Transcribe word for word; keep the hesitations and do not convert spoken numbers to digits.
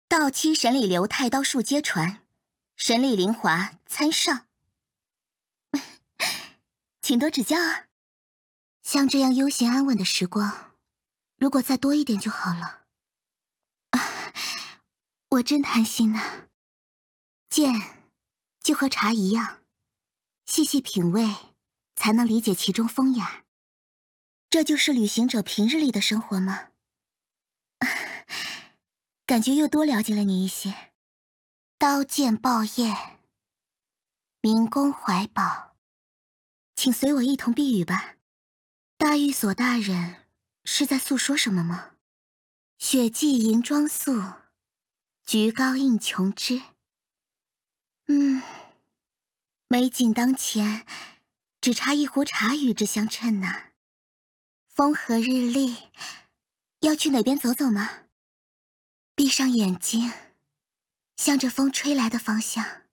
到期神里流太刀术皆传，神力灵华参上，请多指教啊！像这样悠闲安稳的时光，如果再多一点就好了。啊，我真贪心呐！剑就和茶一样，细细品味，才能理解其中风雅。这就是旅行者平日里的生活吗？感觉又多了解了你一些。刀剑抱叶，明公怀宝，请随我一同避雨吧。大寓所大人是在诉说什么吗？雪霁银装素，菊高映琼枝。嗯，美景当前，只差一壶茶与之相衬呢。风和日丽，要去哪边走走吗？闭上眼睛，向着风吹来的方向。